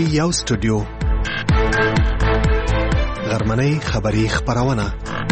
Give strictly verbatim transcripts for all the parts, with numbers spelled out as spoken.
یو سټوډیو غرمنۍ خبری خبرونه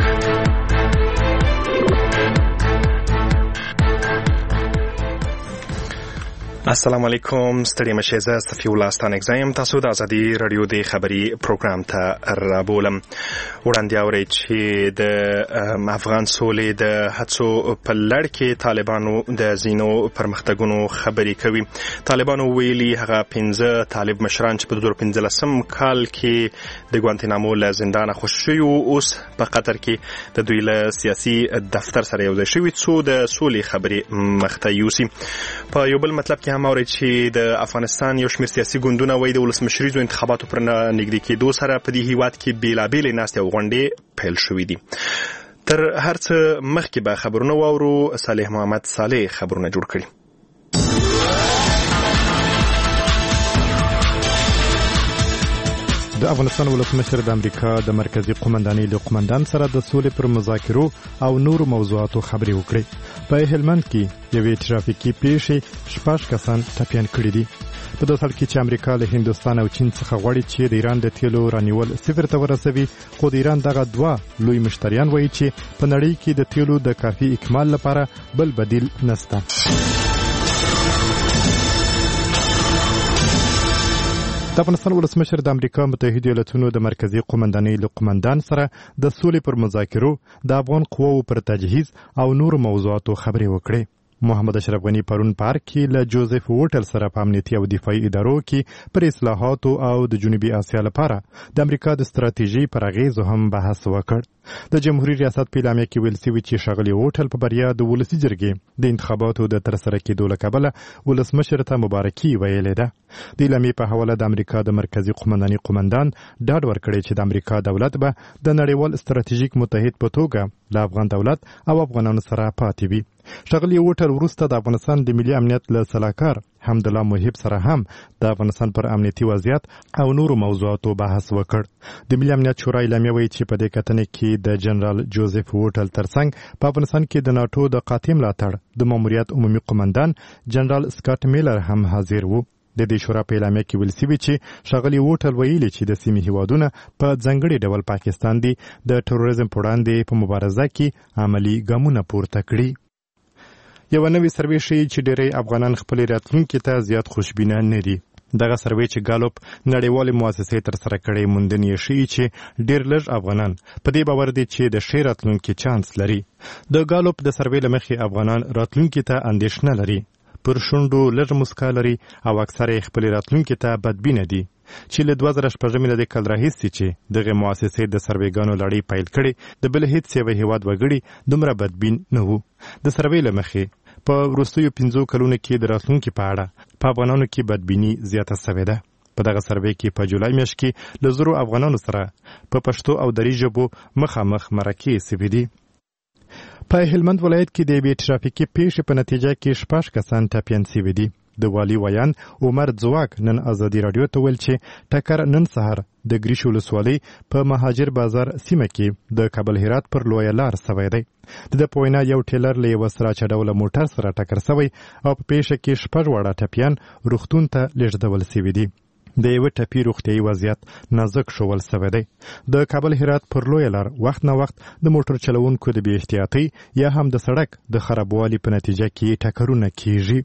السلام علیکم ستړي مشه زه صفی الله ستانک زایم تاسو د ازادي رادیو د خبری پروګرام ته رابولم وړاندې اورئ چې د افغان سولې د هڅو په لړ کې طالبانو د زینو پرمختګونو خبرې کوي. طالبانو ویلي هغه پنځه طالب مشران چې په دوه زره پنځلسم کال کې د ګوانتنامو له زندانه خوشي شوي اوس په قطر کې د دوی له سیاسي دفتر سره یوځای شوي څو د سولې خبرې مخته یوسي. په یو بل مطلب کې هم اورئ چې د افغانستان یو شمېر سیاسي ګوندونه وایي د ولسمشریزو انتخاباتو پر نږدې کېدو سره په دې هیواد کې بېلابېلې ناستې او غونډې پیل شوي دي. تر هر څه مخکې به خبرونه واورو. صالح محمد صالح خبرونه جوړ کړي. د افغانستان ولسمشر د امریکا د مرکزی قومندانۍ له قومندان سره د سولې پر مذاکرو او نورو موضوعاتو خبرې وکړې. په هلمند کې یوې ټرافیکي پیښې شپږ کسان ټپیان کړي دي. په دې حال کې چې امریکا له هندوستان او چین څخه غواړي چې د ایران د تیلو رانیول صفر ته ورسوي، خو د ایران دغه دوه لوی مشتریان وایي چې په نړۍ کې د تیلو د کافي اکمال لپاره بل بدیل نشته. د افغانستان ولسمشر د امریکا متحده ایالاتونو د مرکزی قومندانۍ له قومندان سره د سولې پر مذاکرو، د افغان قواو پر تجهیز او نورو موضوعاتو خبرې وکړې. محمد اشرف غنی پرون پارک کې له جوزف ووټل سره په امنیتي او دفاعي ادارو کې پر اصلاحاتو او د جنوبي اسیا لپاره د امریکا د ستراتیژي پر اغیزو هم بحث وکړ. د جمهوریت ریاست په اعلامیه کې ویل شوي چې ښاغلي ووټل په بریا د ولسي جرګې د انتخاباتو د ترسره کېدو له کبله ولسمشر ته مبارکي ویلې ده. د اعلامیې په حواله د امریکا د مرکزی قومندانۍ قومندان ډاډ ورکړی چې د امریکا دولت به د نړیوال ستراتیژیک متحد په توګه له افغان دولت او افغانانو سره پاتې وي. ښاغلي ووټل وروسته د افغانستان د ملي امنیت له سلاکار حمدالله محب سره هم د افغانستان پر امنیتي وضعیت او نورو موضوعاتو بحث وکړ. د ملي امنیت شورا اعلامیه وایي چې په دې کتنې کې د جنرال جوزف ووټل ترڅنګ په افغانستان کې د ناټو د قاطع ملاتړ د ماموریت عمومي قومندان جنرال سکاټ میلر هم حاضر وو. د دې شورا په اعلامیه کې ویل شوي چې ښاغلي ووټل ویلي چې د سیمې هیوادونه په ځانګړي ډول پاکستان دی د تروریزم په وړاندې په مبارزه کې عملي ګامونه پورته کړي. یو نوې سروې ښیي چې ډېری افغانان خپل راتلونکي ته زیات خوشبینه نه دي. دغه سروې چې ګالوپ نړیوالې مؤسسې ترسره کړې موندنې یې ښیي چې ډېر لږ افغانان په دې باور دي چې د ښې راتلونکي چانس لري. د ګالوپ د سروې له مخې افغانان راتلونکي ته اندېښنه لري، پر شونډو لږ مسکا لري او اکثره یې خپل راتلونکي ته بدبینه دي. چې له دوه زره شپږم میلادي کال راهیسې چې دغه مؤسسې د سروېګانو لړۍ پیل کړې، د بل هېڅ یوه هېواد وګړي دومره بدبین نه وو. د سروې له مخې په وروستیو پنځو کلونو کې د راتلونکي په اړه په افغانانو کې بدبیني زیاته سوې ده. په دغه سروې کې په جولای میاشت کې له زرو افغانانو سره په پښتو او دري ژبو مخامخ مرکې سوي دي. په هلمند ولایت کې د یوې ټرافیکي پیښې په نتیجه کې شپږ کسان ټپیان سوي دي. د والي ویان عمر ځواک نن ازادي راډیو ته ویل چې ټکر نن سهار د ګریش ولسوالۍ په مهاجر بازار سیمه کې د کابل هرات پر لویه لار سوی دی. د ده په وینا یو ټیلر له یوه سراچه ډوله موټر سره ټکر سوی او په پیښه کې شپږ واړه ټپیان روغتون ته لیږدول سوي دي. د یوه ټپي روغتیایي وضعیت نازک ښول سوی دی. د کابل هرات پر لویه لار وخت نه وخت د موټر چلوونکو د بې احتیاطۍ یا هم د سړک د خرابوالي په نتیجه کې ټکرونه کیږي.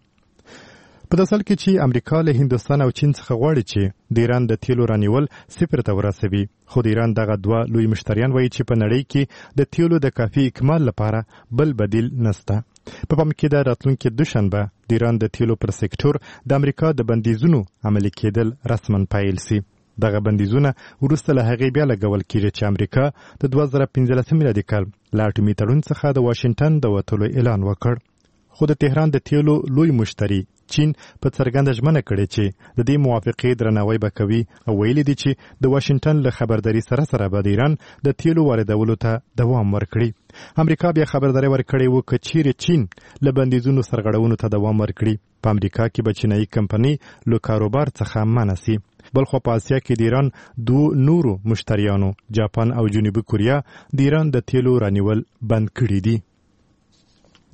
په داسې حال کې چې امریکا له هندوستان او چین څخه غواړي چې د ایران د تیلو رانیول صفر ته ورسوي، خو د ایران دغه دوه لوی مشتریان وایي چې په نړۍ کې د تیلو د کافي اکمال لپاره بل بدیل نشته. په پام کې د راتلونکي دوشنبه د ایران د تیلو پر سکتور د امریکا د بندیزونو عملي کېدل رسما پیل سي. دغه بندیزونه وروسته له هغې بیا لګول کېږي چې امریکا د دوه زره پنځلسم میلادي کال له اټومي تړون څخه د واشنګټن د وتلو اعلان وکړ. خو د تهران د تیلو لوی مشتری چین په څرګنده ژمنه کړې چې د دې موافقې درناوی به کوي او ویلي دي چې د واشنګټن له خبرداري سره سره به د ایران د تیلو واردولو ته دوام ورکړي. امریکا بیا خبرداری ورکړې وه که چیرې چین له بندیزونو سرغړونو ته دوام ورکړي، په امریکا کې به چینایي کمپنۍ له کاروبار څخه منع سي. بلخو په اسیا کې د ایران دوه نورو مشتریانو جاپان او جنوبي کوریا د ایران د تیلو رانیول بند کړي دي.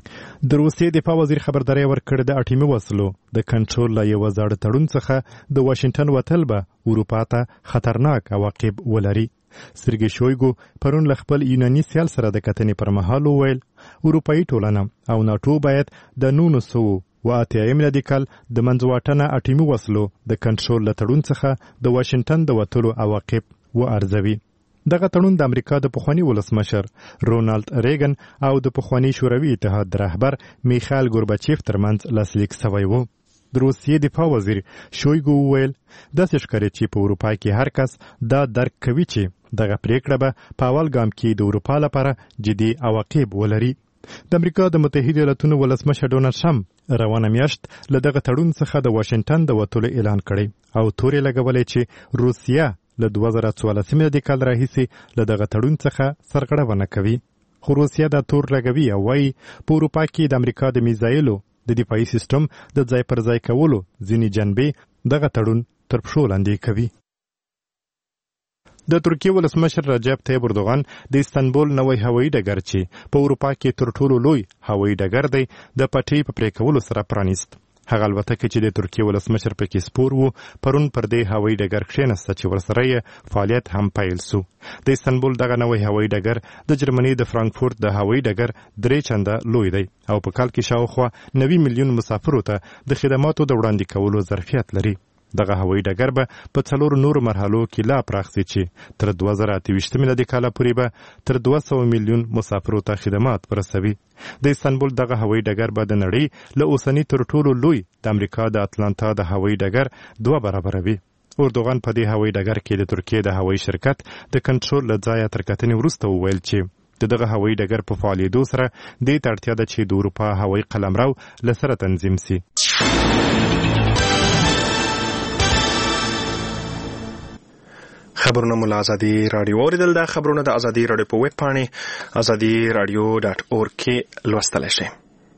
د روسیې دفاع وزیر خبرداری ورکړې د اټومي وسلو د کنټرول له یوه زاړه تړون څخه د واشنګټن وتل به اروپا ته خطرناک عواقب ولري. سرګي شویګو پرون له خپل یوناني سیال سره د کتنې پر مهال وویل اروپایي ټولنه او ناټو باید د نولس سوه و اتیایم میلادي کال د منځواټنه اټومي وسلو د کنټرول له تړون څخه د واشنګټن د وتلو عواقب وارزوي. دغه تړون د امریکا د پخواني ولسمشر رونالد ریګن او د پخواني شوروي اتحاد رهبر میخائیل ګورباچیف ترمنځ لاسلیک شوی و. د روسیې دفاع وزیر شویګو وویل داسې ښکاري چې په اروپا کې هر کس دا درک کوي چې دغه پریکړه به په اول ګام کې د اروپا لپاره جدي عواقب ولري. د امریکا د متحده ایالاتونو ولسمشر ډونالډ ټرمپ روانه میاشت له دغه تړون څخه د واشنګټن د وتلو اعلان کړی او تورې لګولې چې روسیه له دوه زره څوارلسم میلادي کال راهیسې له دغه تړون څخه سرغړونه کوي. خو روسیه دا تور لګوي او وایي په اروپا کې د امریکا د میزایلو د دفاعي سیستم د ځای پر ځای کولو ځینې جنبې دغه تړون تر پښو لاندې کوي. د ترکیې ولسمشر رجب طیب اردوغان د استانبول نوی هوایي ډګر چې په اروپا کې تر ټولو لوی هوایي ډګر دی د پټۍ په پرې کولو سره پرانیست. هغه الوتکه چې د ترکیې ولسمشر پکې سپور و پرون پر دې هوایي ډګر کښېنسته چې ورسره یې فعالیت هم پیل سو. د استانبول دغه نوی هوایي ډګر د جرمني د فرانکفورت د هوایي ډګر درې چنده لوی دی او په کال کې شاوخوا نوي میلیون مسافرو ته د خدماتو د وړاندې کولو ظرفیت لري. دغه هوایي ډګر به په څلور نورو مرحلو کې لا پراخ شي چې تر دوه زره اته ویشت میلادي کاله پورې به تر دوه سوه میلیون مسافرو ته خدمات ورسوي. د استانبول دغه هوایي ډګر به د نړۍ له اوسني تر ټولو لوی د امریکا د اتلانتا د هوایي ډګر دوه برابره وي. اردوغان په دې هوایي ډګر کې د ترکیې د هوایي شرکت د کنټرول له ځایه تر کتنې وروسته وویل چې د دغه هوایي ډګر په فعالیدو سره دې ته اړتیا ده چې د اروپا هوایي قلمرو له سره تنظیم سي. خبرونه مو له ازادي راډیو اوریدل. دا خبرونه د ازادي راډیو په ویب پاڼې ازادي راډیو ډاټ اورګ کې لوستلی شئ.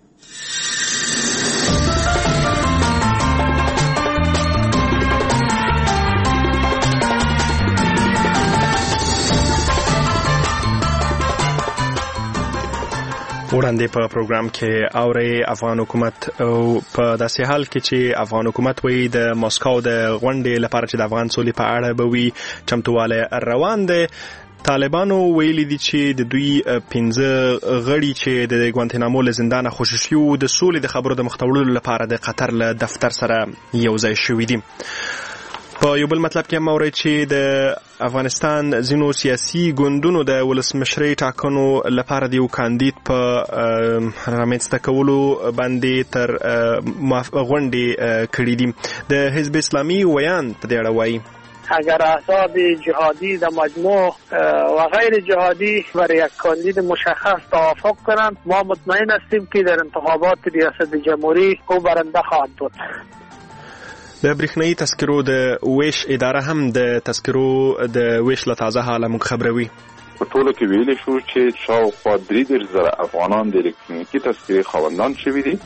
وړاندې په پروګرام کې اوري افغان حکومت او په داسې حال کې چې افغان حکومت وایي د ماسکو د غونډې لپاره چې د افغان سولې په اړه به وي چمتوالی روان دی. طالبانو ویلي دي چې د دوی پنځه غړي چې د ګوانتنامو له زندانه خوشي شوي وو د سولې د خبرو د مخ ته وړلو لپاره د قطر له دفتر سره یو ځای شوي دي. په یو بل مطلب کې هم اورئ چې د افغانستان ځینو سیاسي ګوندونو د ولسمشرۍ ټاکنو لپاره د یو کاندید په رامنځته کولو باندې تر غونډې کړي دي. د حزب اسلامي ویان په دې اړه وایي اگر احزاب جهادی در مجموع و غیر جهادی برای یک کاندید مشخص توافق کنند ما مطمئن هستیم که در انتخابات ریاست جمهوری او برنده خواهد بود. د برېښنایي تذکرو د ویش اداره هم د تذکرو د ویش له تازه حاله موږ خبروي. په ټولو کې ویلی شو چې شاوخوا درې دېرش زره افغانان د الکترونیکي تذکرې خاوندان شوي دي.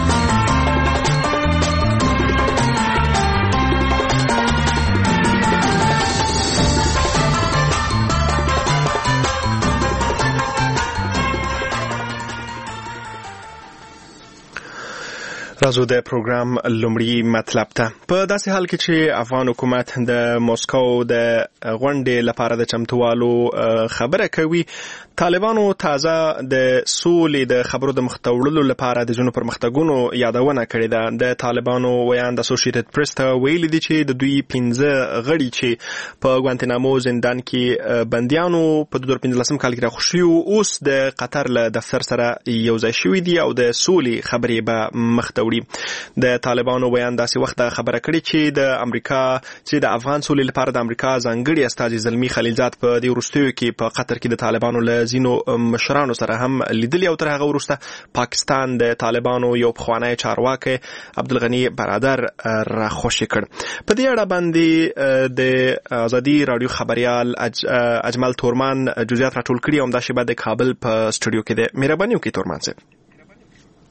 راځو د پروګرام لومړی مطلب ته. په داسې حال کې چې افغان حکومت د موسکو د غونډې لپاره د چمتووالو خبره کوي، طالبانو تازه د سولې د خبرو د مخ ته وړلو لپاره د ځینو پرمختګونو یادونه کړې ده. د طالبانو ویان د اسوسییټډ پریس ته ویلي دي چې د دوی پنځه غړي چې په ګوانتنامو زندان کې بندیانو په دوه زره پنځلسم کال کې راخوشي او اوس د قطر له دفتر سره یو ځای شوي دي او د سولې خبرې به مخ ته د طالبانو بیان داسې وخت خبره کړې چې د امریکا چې د افغان سولې لپاره د امریکا ځانګړي استازي زلمی خلیلزاد په دې وروستیو کې په قطر کې د طالبانو له ځینو مشرانو سره هم لیدلي او تر هغه وروسته پاکستان د طالبانو یو پخوانی چارواکی عبدالغنی برادر راخوشي کړ. په دې اړه باندې د ازادي راډیو خبريال اجمل تورمان جزئیات راټول کړي او همدا شی بعد کابل په سټوډیو کې د مهرباني وکړي. تورمان صاحب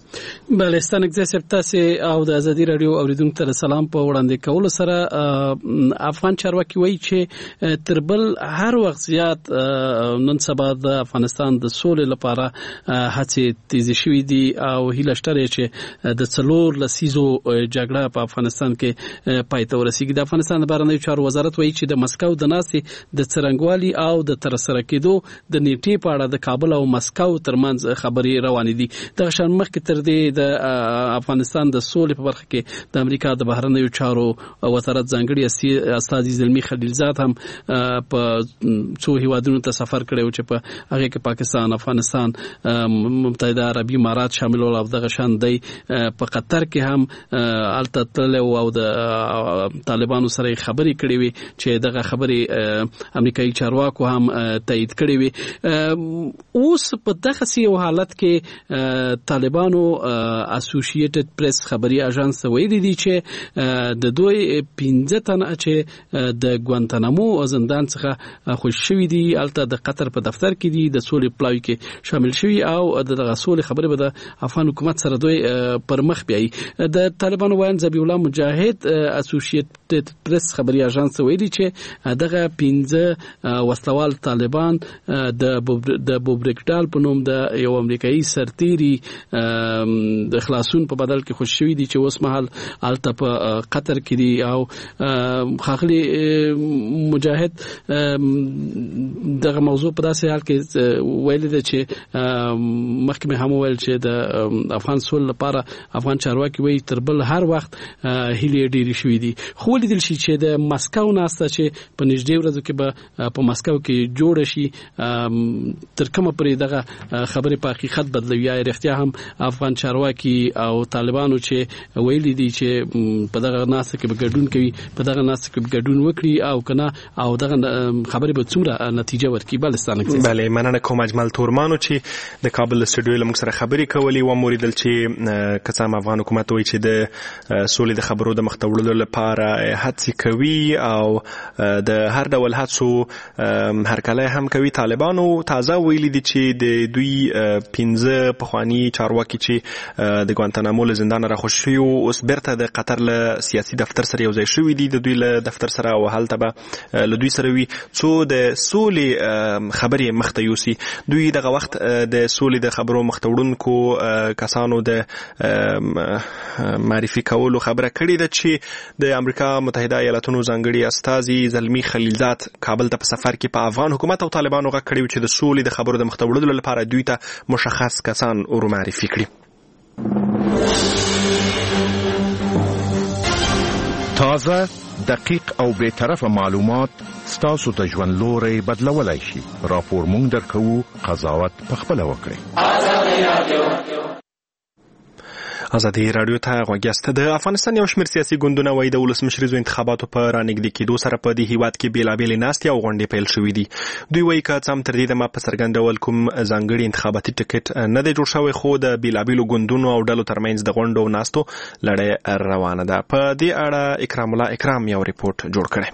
بله ستانګ صاحب تاسو او د ازادي رادیو اوریدونکو ته سلام په وړاندې کول سره افغان چارواکي وایي چې تربل هر وخت زیات نن سبا د افغانستان د سولې لپاره هڅې تیز شوې دي او هیله شته چې د څلور لسیزو جګړه په افغانستان کې پای ته ورسیږي. د افغانستان د بهرنیو چارو وزارت وایي چې د مسکو د ناستې د څرنګوالي او د ترسره کېدو د نیټې په اړه د کابل او مسکو ترمنځ خبرې روانې دي. دغه شان مخکې تر دې د افغانستان د سولې په برخه کې د امریکا د بهرنیو چارو وزارت ځانګړي استاذ زلمی خلیلزاد هم په څو هیوادونو ته سفر کړی و چې په هغه کې پاکستان، افغانستان، متحده عربي امارات شامل ول او دغه شان دی په قطر کې هم الته تللی او د طالبانو سره خبرې کړې وي چې دغه خبرې امریکایي چارواکو هم تایید کړې وي. اوس په دغه سی حالت کې طالبانو اسوسییټډ پریس خبري اژانس ویلي دي چې د دوی پنځه تنه چې د ګوانتانامو زندان څخه خوشی شوی دي الته د قطر په دفتر کې دي د سولې پلاوی کې شامل شوی او د سولې خبرې به د افغان حکومت سره دوی پر مخ بیاي. د طالبانو وایي ذبیح الله مجاهد اسوسییټډ پریس خبري اژانس ویلي چې دغه پنځه وسلوال طالبان د د بوبریکټال په نوم د یو امریکایي سرتيري د خلاصون په بدل کې خوش شوی دي چې اوس مهال الته په قطر کې دي او خاخلي مجاهد دغه موضوع په داسې حال کې ویل دي چې محکمه هم ویل چې د افغان سول لپاره افغان چارواکي وایي تربل هر وخت هلي ډیری شوی دي. خو لیدل شي چې د مسکو ناسته چې په نږدې ورځو کې به په مسکو کې جوړ شي تر کومه پرې دغه خبره په حقیقت بدلوي یا رښتیا هم افغان چارواکي او طالبانو چې ویلي دي چې په دغه ناسه کې به ګډون کوي په دغه ناسه کې ګډون وکړي او کنه او دغه خبرې به څومره نتیجه ورکړي. بلستانه بله مننه کوم اجمل تورمانو چې د کابل استودیو لمک سره خبرې کولې و موریدل چې کڅام افغان حکومت وایي چې د سولې د خبرو د مختوړلو لپاره هڅې کوي او د هر ډول هڅو هرکله هم کوي. طالبانو تازه ویلي دي چې د دوی پنځه پخوانی چارواکي چې د ګوانتانامو له زندان را خوشي شوي اوس بیرته د قطر له سیاسي دفتر سره یو ځای شوي دي د دوی له دفتر سره او هلته به له دوی سره وي څو د سولې خبرې مخته یوسي. دوی دغه وخت د سولې د خبرو مخته وړونکو کسانو د معرفي کولو خبره کړې ده چې د امریکا متحده ایالاتونو ځانګړي استازي زلمی خلیلزاد کابل ته په سفر کې په افغان حکومت او طالبانو غږ کړی چې د سولې د خبرو د مخته وړلو لپاره دوی ته مشخص کسان ور معرفي کړي. تازه، دقیق او بے طرفه معلومات ستاسو د ژوند لوري بدلولای شي. راپور مونږ درکو، قضاوت پخپله وکړئ. ازادي رادیو ته غوږیاست. د افغانستان یو شمېر سیاسي ګوندونه وایي د ولسمشریزو انتخاباتو په رانږدې کېدو سره په دې هیواد کې بېلابېلې ناستې او غونډې پیل شوي دي. دوی وایي که څه هم تر دې دمه په څرګند ډول کوم ځانګړي انتخاباتي ټکټ نه دی جوړ شوی خو د بېلابېلو ګوندونو او ډلو ترمنځ د غونډو او ناستو لړۍ روانه ده. په دې اړه اکرام الله اکرام یو ریپورت جوړ کړی.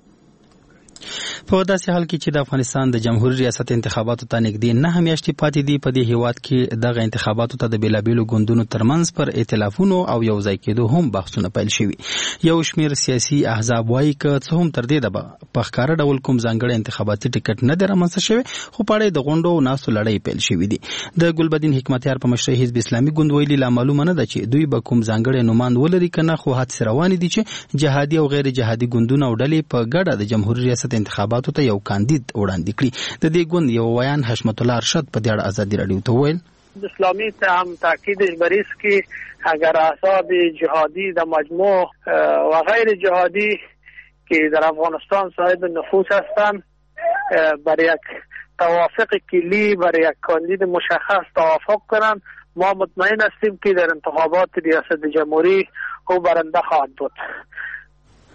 په داسې حال کې چې د افغانستان د جمهوریت ریاست انتخاباتو ته نږدې نه میاشتې پاتې دي په دې هیواد کې دغه انتخاباتو ته د بیلابیلو ګوندونو ترمنځ پر ائتلافونو او یو ځای کېدو هم بحثونه پیل شوي. یو شمېر سیاسي احزاب وایي که څه هم تر دې ده په ښکاره ډول کوم ځانګړی انتخاباتي ټکټ نه دی رامنځته شوی خو په اړه د غونډو او ناستو لړۍ پیل شوي دي. د ګلبدین حکمتیار په مشرۍ حزب اسلامي ګوند ویلي لا معلومه نه ده چې دوی به کوم ځانګړی نوماند ولري که نه خو هڅې روانې دي چې جهادي او غیر جهادي ګوندونه او ډلې په ګډه د جمهوریت ریاست انتخاباتو ته یو کاندید وړاندې کړي. د دې ګوند یو ویان حشمت الله ارشد په دې اړه ازادي رادیو ته وویل اسلامی هم تاکیدش بر است که اگر احزاب جهادی در مجموع و غیر جهادی که در افغانستان صاحب نفوذ هستند بر یک توافق کلی بر یک کاندید مشخص توافق کنند ما مطمئن هستیم که در انتخابات ریاست جمهوری او برنده خواهد بود.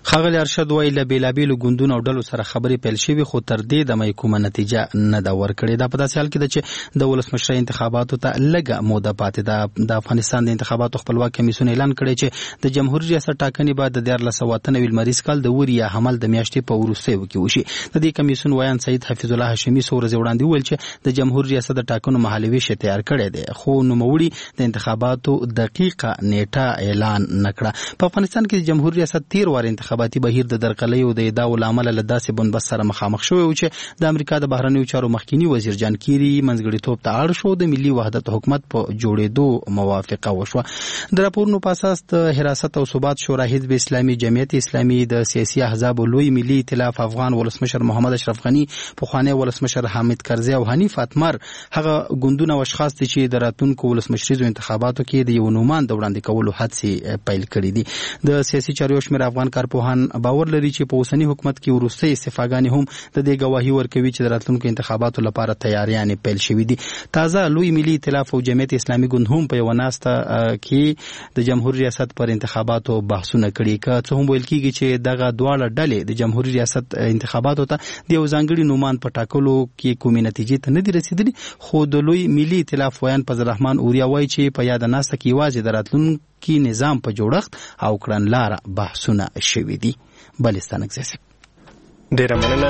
ښاغلی ارشد وایي له بېلابېلو ګوندونو او ډلو سره خبرې پیل شوې خو تر دې دمه یې کومه نتیجه نه ده ورکړې. دا په داسې حال کې ده چې د ولسمشرۍ انتخاباتو ته لږه موده پاتې ده. د افغانستان د انتخاباتو خپلواک کمیسیون اعلان کړی چې د جمهوري ریاست ټاکنې به د دیارلس سوه اته نوي لمریز کال د وري یا حمل د میاشتې په وروستیو کې وشي. د دې کمیسیون ویان سید حفیظ الله هاشمي څو ورځې وړاندې وویل چې د جمهوري ریاست د ټاکنو مهالویش یې تیار کړی دی خو نوموړي د انتخاباتو دقیقه نیټه اعلان نه کړه. په افغانستان کې د جمهوري ریاست تیر وار انتخاباتي بهیر د درقلیو د ادعاو له امله له داسې بنبست سره مخامخ شوی و چې د امریکا د بهرنیو چارو مخکینی وزیر جان کیری منځګړیتوب ته اړ شو. د ملي وحدت حکومت په جوړېدو موافقه وشوه. د راپورونو په اساس د حراست او ثبات شورا حزب اسلامي جمعیت اسلامي د سیاسي احزاب لوی ملي ائتلاف افغان ولسمشر محمد اشرف غنی پخوانی ولسمشر حامد کرزی او حنیف اتمر هغه ګوندونه او اشخاص دي چې د راتلونکو ولسمشریزو انتخاباتو کې د یو نومان د وړاندې کولو هڅې پیل کړې دي. د سیاسي چارو شمېر افغان کارپوهان باور لري چې په اوسني حکومت کې وروستۍ استعفاګانې هم د دې ګواهي ورکوي چې د راتلونکو انتخاباتو لپاره تیاریانې پیل شوې دي. تازه لوی ملي ائتلاف او جمعیت اسلامي ګوند هم په یوه ناسته کې د جمهوري ریاست پر انتخاباتو بحثونه کړي. که څه هم ویل کېږي چې دغه دواړه ډلې د جمهوري ریاست انتخاباتو ته د یو ځانګړي نومان په ټاکلو کې کومې نتیجې ته نه دي رسېدلي خو د لوی ملي ائتلاف ویان فضل الرحمن اوریا وایي چې په یاده ناسته کې یوازې د راتلونکي نظام په جوړښت او کړنلاره بحثونه شوي دي. بلستان اگزیسیب ډیره مننه.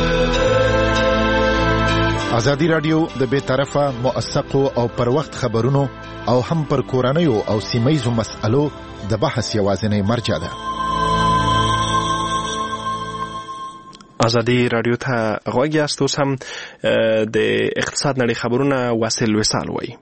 ازادي رادیو د بې طرفه موثقو او پر وخت خبرونو او هم پر کورنیو او سیمایزو مسألو د بحث یوازینی مرجع ده. ازادي رادیو ته غوږ یاست. اوس هم د اقتصاد نړۍ خبرونه واصل وصال وایي.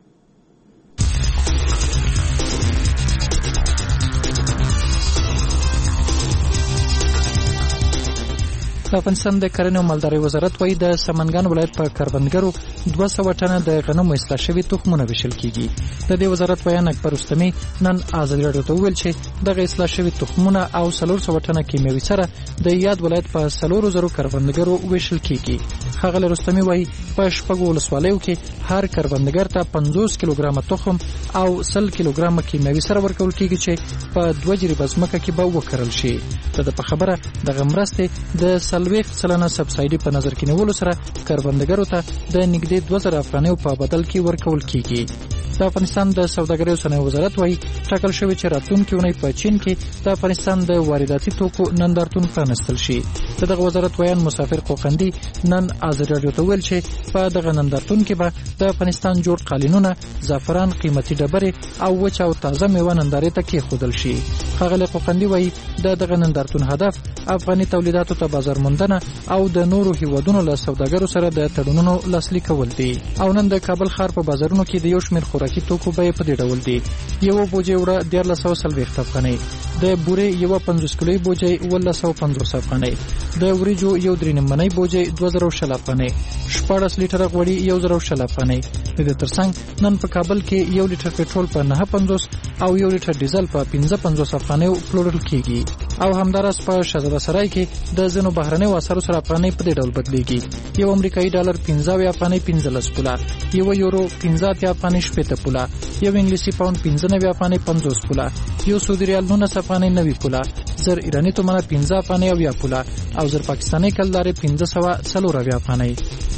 د افغانستان د کرنې او مالدارۍ وزارت وايي د سمنګان ولایت په کروندګرو دوه سوه ټنه د غنمو اصلاح شوي تخمونه ویشل کیږي. د دې وزارت بیان اکبر رستمي نن ازادي رادیو ته وویل چې دغه اصلاح شوي تخمونه او څلور سوه ټنه کیمیاوي سره د یاد ولایت په څلورو زرو کروندګرو ویشل کیږي. ښاغلی رستمي وايي په شپږو ولسوالیو کې هر کروندګر ته پنځوس کیلوګرامه تخم او سل کیلوګرامه کیمیاوي سره ورکول کیږي چې په دوه جریبه ځمکه کې به وکرل شي. د په خبره دغه مرستې د څلوېښت سلنه سبسایډي په نظر کې نیولو سره کروندګرو ته د نږدې دوه زره افغانیو په بدل کې ورکول کیږي. د افغانستان د سوداګرۍ او صنایع وزارت وايي ټاکل شوی چې راتلونکي اونۍ په چین کې د افغانستان د وارداتي توکو نندارتون پرانستل شي. دغه وزارت ویان مسافر قوقندي نن ازادي رادیو ته ویل چې په دغه نندارتون کې به د افغانستان جوړ قالینونه، زعفران، قیمتي ډبرې او وچه او تازه میوه نندارې ته کېښودل شي. ښاغلی قوقندي وايي د دغه نندارتون هدف افغاني تولیداتو ته بازار موندنه او د نورو هیوادونو له سوداګرو سره د تړونونو لاسلیک کول دي. او نن د کابل ښار په بازارونو کې د یو شمېر خوراکي توکو بیې په دې ډول دي. یوه بوجۍ اوړه دیارلس سوه څلوېښت افغانۍ، د بورې یوه پنځوس کیلوي بوجۍ اوولس سوه پنځوس افغانۍ، د وریجو یو درې نیم منۍ بوجۍ دوه زره او شل افغانۍ، شپاړس لیټره غوړي یو زره او شل افغانۍ. د دې ترڅنګ نن په کابل کې یو لیټر پټرول په نهه پنځوس او یو لیټر ډیزل په پنځه پنځوس افغانیو پلورل کیږي. او همداراز په شهزاده سرای کې د ځینو بهرنیو اسعارو سره افغانۍ په دې ډول بدلیږي. یو امریکایي ډالر پنځه اویا افغانۍ پنځلس پوله، یو یورو پنځه اتیا افغانۍ شپېته پوله، یو انګلیسي پاوند پنځه نوي افغانۍ پنځوس پوله، یو سعودي ریال نولس افغانۍ نوي پوله، زر ایراني تومنه پنځه افغانۍ اویا پوله او زر پاکستاني کلدارې پنځه سوه څلور اویا افغانۍ.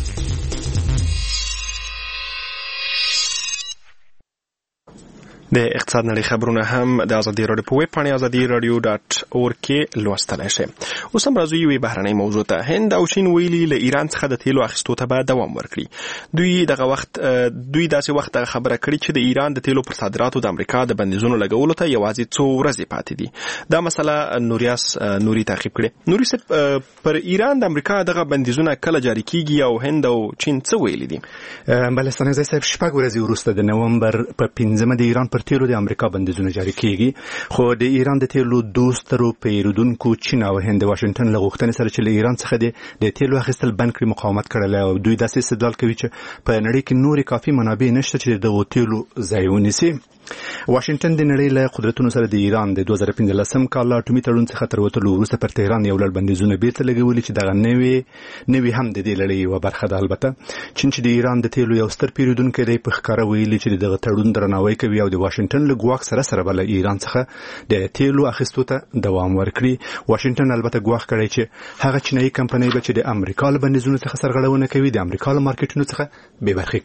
د اقتصاد نړۍ خبرونه هم د ازادي رادیو په ویب پاڼې ازادي رادیو ډاټ اور کې لوستلی شئ. اوس هم راځو یوې بهرنۍ موضوع ته. هند او چین ویلي له ایران څخه د تیلو اخیستو ته به دوام ورکړي. دوی دغه وخت دوی داسې وخت خبره کړې چې د ایران د تیلو پر صادراتو د امریکا د بندیزونو لګولو ته یوازې څو ورځې پاتې دي. دا مسله نوریاس نوري تعقیب کړې. نوري صاحب، پر ایران د امریکا دغه بندیزونه کله جاری کیږي او هند او چین څه ویلي دي؟ بلستان صاحب، شپږ ورځې وروسته د نومبر په پنځمه د ایران پر تیلو د امریکا بندیزونه جاری کیږي. خو د ایران د تیلو دوسترو پیرودونکو چین او هند واشنگټن له غوښتنې سره چې له ایران څخه د تیلو اخیستل بند کړي مقاومت کړی او دوی داسې استدلال کوي چې په نړۍ کې نورې کافي منابع نشته چې د تیلو ځای ونیسي. واشنگټن د نړۍ له قدرتونو سره د ایران د دوه زره پنځلسم کال اټومي تړون څخه تر وتلو وروسته پر تهران یو لړ بندیزونه بیرته لګولي چې دغه نوې نوې هم د دې لړۍ یوه برخه ده. البته چین چې د ایران د تیلو یو ستر پیرودونکی دی په ښکاره ویلي چې دغه تړون درناوی کوي او د واشنگټن له ګواښ سره سره به له ایران څخه د تیلو اخیستو ته دوام ورکړي. واشنگټن البته ګواښ کړی چې هغه چینایي کمپنۍ به چې د امریکا له بندیزونو څخه سرغړونه کوي د امریکا له مارکیټونو څخه بې برخې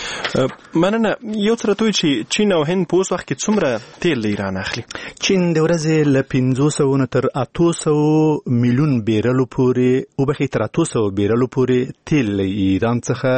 کړي. مننه. یو څه راته وایي چې چین او هند په اوس وخت کې څومره تیل له ایران اخلي؟ چین د ورځې له پنځه سوه نه تر اته سوه میلیون بیرلو پورې وبخښئ تر اته سوه بیرلو پورې تیل له ایران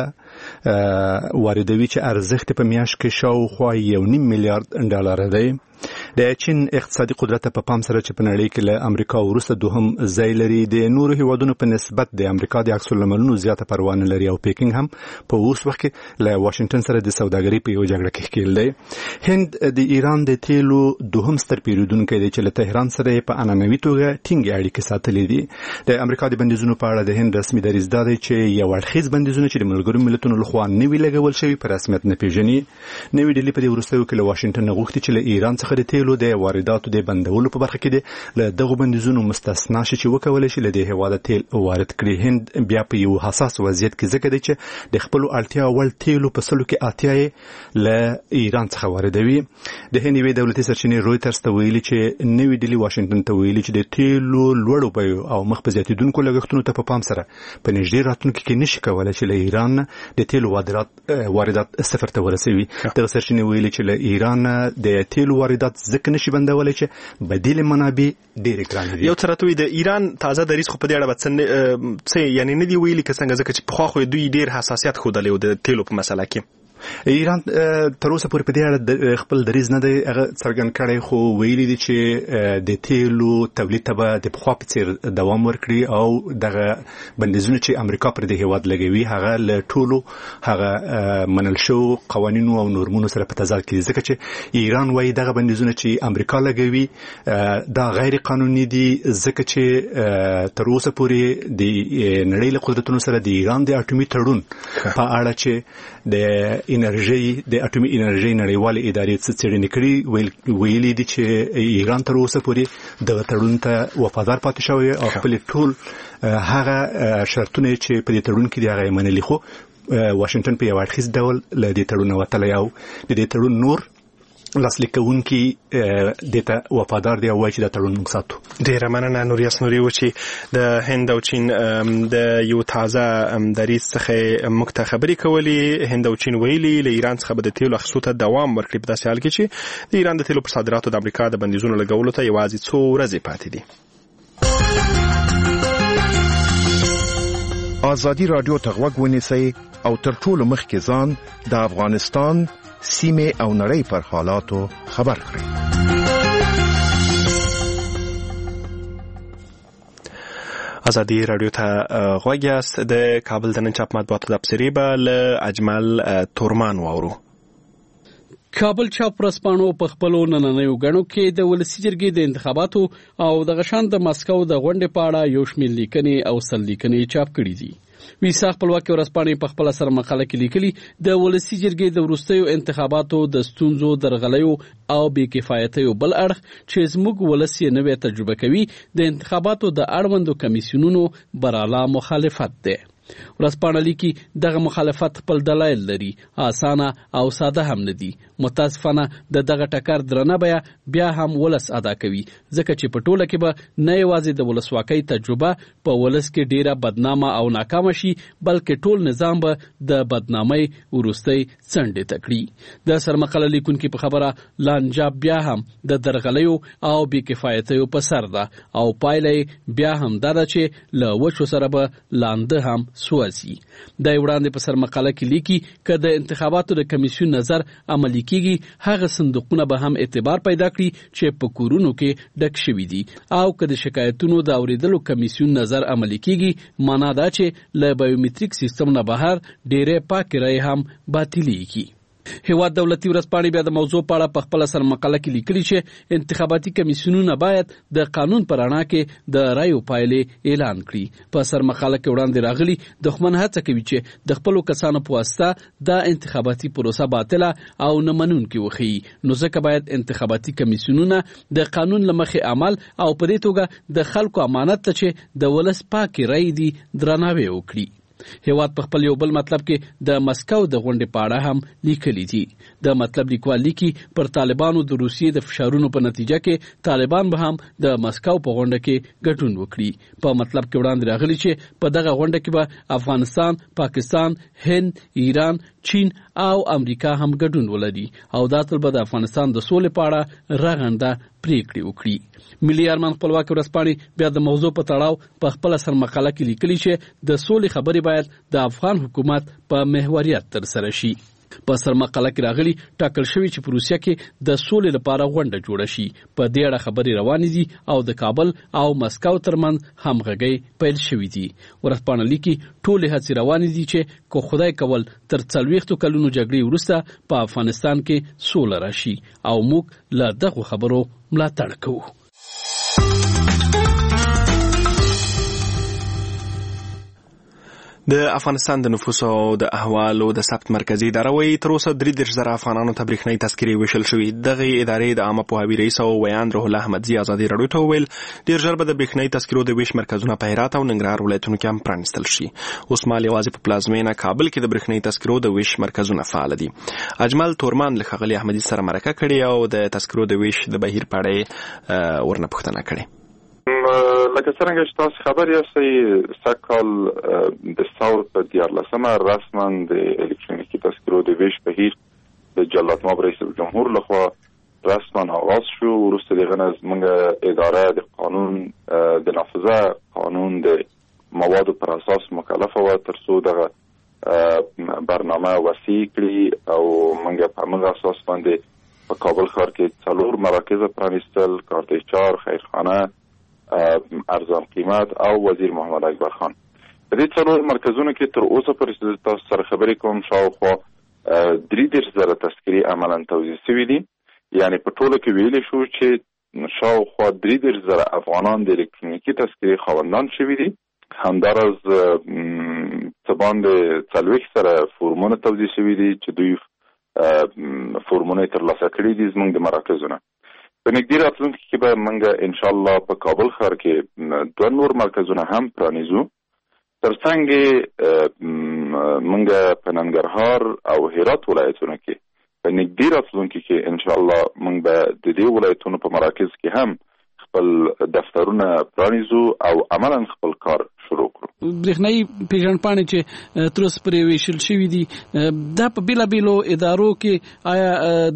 څخه واردوي چې ارزښت په میاشت کې شاوخوا یو نیم میلیارډ ډالر دی. د چین اقتصادي قدرت په پام سره چې په نړۍ کې له امریکا وروسته دوهم ځای لري، د نورو هیوادونو په نسبت د امریکا د عکس العملونو زیاته پروا نه لري او پیکینګ هم په اوس وخت کې له واشنگټن سره د سوداګرۍ په یو جګړه کې ښکیل دی. هند د ایران د تیلو دوهم ستر پیرودونکی دی چې له تهران سره په عنعنوي توګه ټینګې اړیکې ساتلې دي. د امریکا د بندیزونو په اړه د هند رسمي دریځ دا دی چې یو اړخیز بندیزونه چې د ملګرو ملتونو لخوا نوي لګول شوي په رسمیت نه پیژني. نوې ډیلي په دې وروستیو کې له واشنګټن نه غوښتي چې له ایران څخه د تیلو د وارداتو د بندولو په برخه کې د له دغو بندیزونو مستثنا شي چې وکولای شي له دې هیواده تیل وارد کړي. هند بیا په یو حساس وضعیت کې ځکه دی چې د خپلو اړتیا وړ تیلو په سلو کې اتیا یې له ایران څخه واردوي. د هند یوې دولتي سرچینې رویټرز ته ویلي چې نوې ډیلي واشنګټن ته ویلي چې د تیلو لوړو بیو او مخ په زیاتېدونکو لګښتونو ته په پام سره په نږدې راتلونکي کې نشي کولی چې له ایران د تیلو واردات واردات صفر ته ورسوي. دغه سرچینې ویلي چې له ایران د تیلو واردات ځکه نشي بندولی چې بدیل منابع ډېرې ګرانې دي. یو څه راته وایي د ایران تازه دریځ خو په دې اړه به څه یعنې نه دي ویلي که څنګه، ځکه چې پخوا خو دوی ډېر حساسیت ښودلی و د تیلو په مسله کې. ایران تر اوسه پورې په دې اړه خپل دریځ نه دی هغه څرګند کړی، خو ویلي دي چې د تیلو تولید ته به د پخوا په څېر دوام ورکړي او دغه بندیزونه چې امریکا پر دې هیواد لګوي هغه له ټولو هغه منل شوو قوانینو او نورمونو سره په تضاد کې، ځکه چې ایران وایي دغه بندیزونه چې امریکا لګوي دا غیر قانوني دي، ځکه چې تر اوسه پورې د نړۍ له قدرتونو سره د ایران د اټومي تړون په اړه چې د انرژي د اټومي انرژي نړیوالې ادارې څه څېړنې کړي ویلي دي چې ایران تر اوسه پورې دغه تړون ته وفادار پاتې شوی او خپل ټول هغه شرطونه چې په دې تړون کې دي هغه یې منلي، خو واشنګټن په یو اړخیز ډول له دې تړونه وتلی او د دې تړون نور لاسلیک کوونکي دې ته وفادار دي او وایي چې دا تړون موږ ساتو. ډېره مننه نوریاس نوري و چې د هند او چین د یو تازه دریځ څخه موږ ته خبرې کولې. هند او چین ویلي له ایران څخه به د تیلو اخیستو ته دوام ورکړي په داسې حال کې چې د ایران د تیلو پر صادراتو د امریکا د بندیزونو لګولو ته یوازې څو ورځې پاتې دي. ازادي رادیو ته غوږ ونیسئ او تر ټولو مخکې ځان د افغانستان سیمه او نړۍ پر حالاتو خبر کړئ. ازادي رادیو ته غوږ یاست. د کابل د نن چاپ مطبوعاتو د تبصرې به له اجمل تورمان واورو. کابل چاپ ورځپاڼو په خپلو نننیو غړو کې د ولسي جرګې د انتخاباتو او د غشان د مسکو د غونډې په اړه یو شمېر لیکنې او سل لیکنې چاپ کړي دي. ویسا خپلواکي ورځپاڼې په خپل سر مقاله کې لیکلي د ولسي جرګې د وروستیو انتخاباتو د ستونزو درغلیو او بې کفایتیو بل اړخ چې زموږ ولس یې نوې تجربه کوي د انتخاباتو د اړوندو کمیسیونونو براله مخالفت ده. ورځپاڼه لیکي دغه مخالفت خپل دلایل لري، اسانه او ساده هم نه دي. متاسفانه د دغه ټکر درنه بیا بیا هم ولس ادا کوي، ځکه چې په ټوله کې به نه یوازې د ولسواکۍ تجربه په ولس کې ډیره بدنامه او ناکامه شي، بلکې ټول نظام به د بدنامۍ وروستۍ څنډې ته کړي. د سرمقاله لیکونکي په خبره لانجه بیا هم د درغلیو او بې کفایتیو په سر ده او پایله بیا هم دا ده چې له وچو سره به لانده هم سوازي. د وړاندې په سر مقاله کې لیکي که د انتخاباتو د کمیسیون نظر عملي کیږي هغه صندوقونه به هم اعتبار پیدا کړي چې په کورونو کې ډک شوي دي، او که د شکایتونو د اوریدلو کمیسیون نظر عملي کیږي معنا دا چې له بایومټریک سیستم نه بهر ډېرې پاکې رایې هم باطلېږي. هیواد دولتي ورځپاڼې بیا د موضوع په اړه په خپل سر مقاله کې لیکلي چې انتخاباتي کمیسیونونه باید د قانون پر رڼا کې د رایو پایلې اعلان کړي. په سر مقاله کې وړاندې راغلي دښمن هڅه کوي چې د خپل کسانو په واسطه د انتخاباتي پروسه باطله او نه منونکې وښيي، نو ځکه باید انتخاباتي کمیسیونونه د قانون له مخې عمل او په دې توګه د خلکو امانت ته چې د ولس پاکې رایې دي درناوی وکړي. هیواد په خپل یو بل مطلب کې د مسکو د غونډې په اړه هم لیکلي دي. د مطلب لیکوال لیکي پر طالبانو د روسیې د فشارونو په نتیجه کې طالبان به هم د مسکو په غونډه کې ګډون وکړي. په مطلب کې وړاندې راغلي چې په دغه غونډه کې به افغانستان، پاکستان، هند، ایران، چین او امریکا هم ګډون ولري او دا تل به د افغانستان د سولې په اړه رغنده پریکړې وکړي. ملي ارمان خپلواکي ورځپاڼې بیا د موضوع په تړاو په خپل سر مقاله کې لیکلي چې د سولې خبرې باید د افغان حکومت په محوریت ترسره شي. په سر مقاله کې راغلي ټاکل شوی چې په روسیه کې د سولې لپاره غونډه جوړه شي. په دې اړه خبرې روانې دي او د کابل او مسکو ترمنځ همغږي پیل شوې دي. ورځپاڼه لیکي ټولې هڅې روانې دي چې کو خدای کول تر څلوېښتو کلونو جګړې وروسته په افغانستان کې سوله راشي او موږ له دغو خبرو ملاتړ کوو. د افغانستان د نفوسو او د احوالو د ثبت مرکزي اداره وايي تر اوسه درې دېرش زره افغانانو ته برېښنايي تذکرې ویشل شوي. دغه ادارې د عامه پوهاوي رئیس او ویاند روح الله احمدزي ازادي راډیو ته وویل ډېر ژر به د برېښنايي تذکرو د ویش مرکزونه په هرات او ننګرهار ولایتونو کې هم پرانیستل شي. اوس مهال یوازې په پلازمینه کابل کې د برېښنايي تذکرو د ویش مرکزونه فعال دي. اجمل تورمان له ښاغلي احمدزي سره مرکه کړې او د تذکرو د ویش د بهیر په اړه ورنه پوښتنه کړې. لکه څنګه چې تاسو خبر یاستئ سږکال د ثور په دیارلسمه رسما د الکترونیکي تذکرو د ویش بهیر د جلات ماب رئیس جمهور لخوا رسما آغاز شو. وروسته دغه نه زموږ اداره د قانون د نافذه قانون د موادو پر اساس مکلفه وه تر څو دغه برنامه وسیع کړي او موږ په همغه اساس باندې په کابل ښار کې څلور مراکز پرانیستل: کارتچار، خیرخانه، ارزان قیمت او وزیر محمد اکبر خان. په دې څلور مرکزونو کې تر اوسه پورې تاسو سره خبرې کوم شاوخوا درې دېرش زره تذکرې عملاً توزیع شوي دي. یعنې په ټوله کې ویلی شو چې شاوخوا درې دېرش زره افغانان د الکترونیکي تذکرې خاوندان شوي دي. همداراز څه باندې څلوېښت زره فورمونه توزیع شوي دي چې دوی فورمونه یې ترلاسه کړي دي زموږ د مراکزونه. په نږدې راتلونکي کې به موږ انشاءالله په کابل ښار کې دوه نور مرکزونه هم پرانیزو. تر څنګ موږ په ننګرهار او هرات ولایتونو کې په نږدې راتلونکي کې انشاءالله موږ به د دې ولایتونو په مراکز کې هم خپل دفترونه پرانیزو او عملاً خپل کار شروع کړو. برېښنايي پیژندپاڼې چې تر اوسه پرې ویشل شوي دي دا په بېلابېلو ادارو کې آیا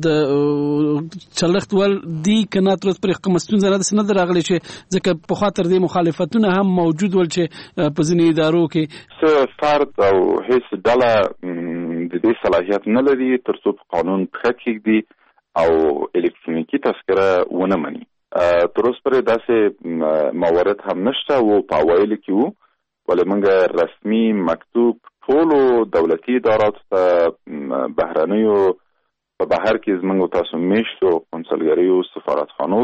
د چلښت ول دي که نه تر اوسه پرې کومه ستونزه نه ده راغلې چې ځکه پخوا تر دې مخالفتونه هم موجود ول چې په ځینې ادارو کې څه فرد او هیڅ ډله د دې صلاحیت نه لري تر څو په قانون پښه کېږدي او الکترونیکي تذکره ونه مني. تر اوسه پرې داسې موارد هم نشته و په اوایلو کې وو، ولې موږ رسمي مکتوب ټولو دولتي اداراتو ته بهرنیو په بهر کې زموږ تاسو میشتو قونسلګریو سفارتخانو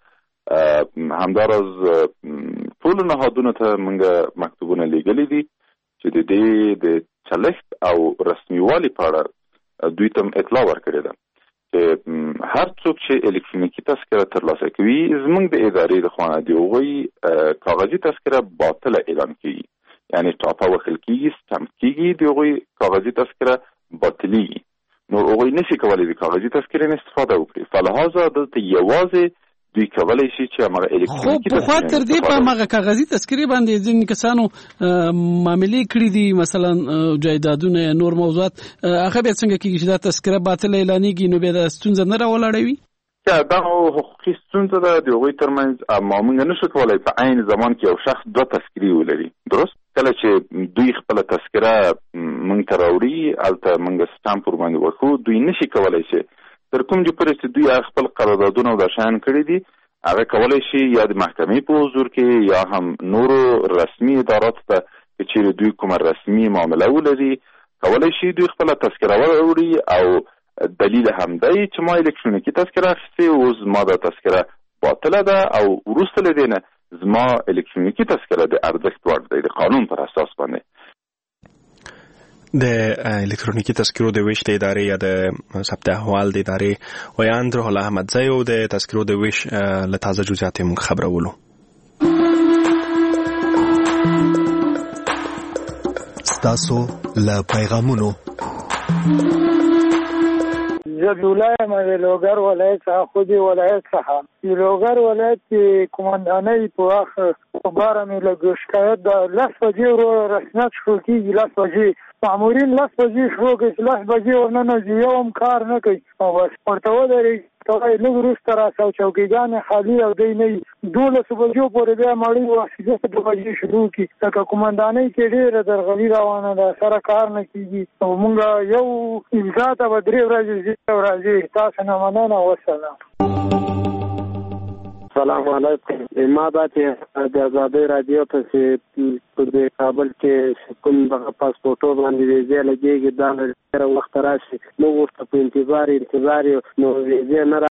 ته همداراز ټولو نهادونو ته موږ مکتوبونه لیږلي دي چې د دې د چلښت او رسمیوالي په اړه دوی ته اطلاع ورکړې ده چې هر څوک چې الکترونیکي تذکره ترلاسه کوي زموږ د ادارې د خوا د هغوی کاغذي تذکره باطله اعلان کیږي، یعنی ټاپه وهل کیږي، سټمپ کیږي، د هغوی کاغذي تذکره باطلیږي. نو هغوی نشي کولی د کاغذي تذکرې نه استفاده وکړي. فلهذا دلته یوازې دوی کولی شي چې هغه الکترونیکي خو پخوا تر دې په هغه کاغذي تذکرې باندې ځینې کسانو معاملې کړي دي، مثلا جایدادونه یا نور موضوعات، هغه بیا څنګه کېږي چې دا تذکره باطله اعلانېږي نو بیا دا ستونزه نه راولاړوي؟ دا حقوقي ستونزه ده د هغوی ترمنځ. اما موږ نشو کولی په عین زمان کې یو شخص دوه تذکرې ولري. درست کله چې دوی خپله تذکره موږ ته راوړي هلته موږ سټامپ ورباندې وکړو، دوی نشي کولی چې تر کوم چې پورې چې دوی خپل قراردادونه او دا شیان کړي دي هغه کولی شي یا د محکمې په حضور کې یا هم نورو رسمي اداراتو ته که چیرې دوی کومه رسمي معامله ولري کولی شي دوی خپله تذکره وراوړي او دلیل هم دی چې ما الکترونیکی تذکره اخیستې، اوس ما دا تذکره باطله ده او وروسته له دې نه زما الکترونیکی تذکره د ارزښت وړ دی د قانون پر اساس باندې. د الکترونیکی تذکرو د ویش د ادارې یا د ثبت احوال د ادارې ویاند روح الله احمدزی او د تذکرو د ویش له تازه جزئیات موږ خبرولو. ستاسو له پیغامونو زبیولای مې لوګر ولایت څخه خو دې ولایت څخه لوګر ولایت کې کومندانۍ په اخر په بار مې له شکایت د لس بجې ورو رسمیت شروع کېږي، لس بجې مامورین لس بجې شروع کوي، لس بجې ورننه یو هم کار نه کوي او بس ورته ودرېږي لږ وروسته راسه چوکیګانې خالي او دی نه وي، دولسو بجو پورې بیا مړۍ واسجه دوه بجې شروع کړي. لکه کومندانۍ کې ډېره درغلي روانه ده، سره کار نه کېږي او مونږ یو امضا ته به درې ورځې زیاته راځي. تاسو نه مننه، وسلام. السلام علیکم. ما دا چې د آزادۍ رادیو ته چې په کابل کې کوم دغه پاسپورټو باندې ویزې لګېږي دا ډېر وخت راشي، موږ ورته په انتظار انتظار یو نو ویزې نه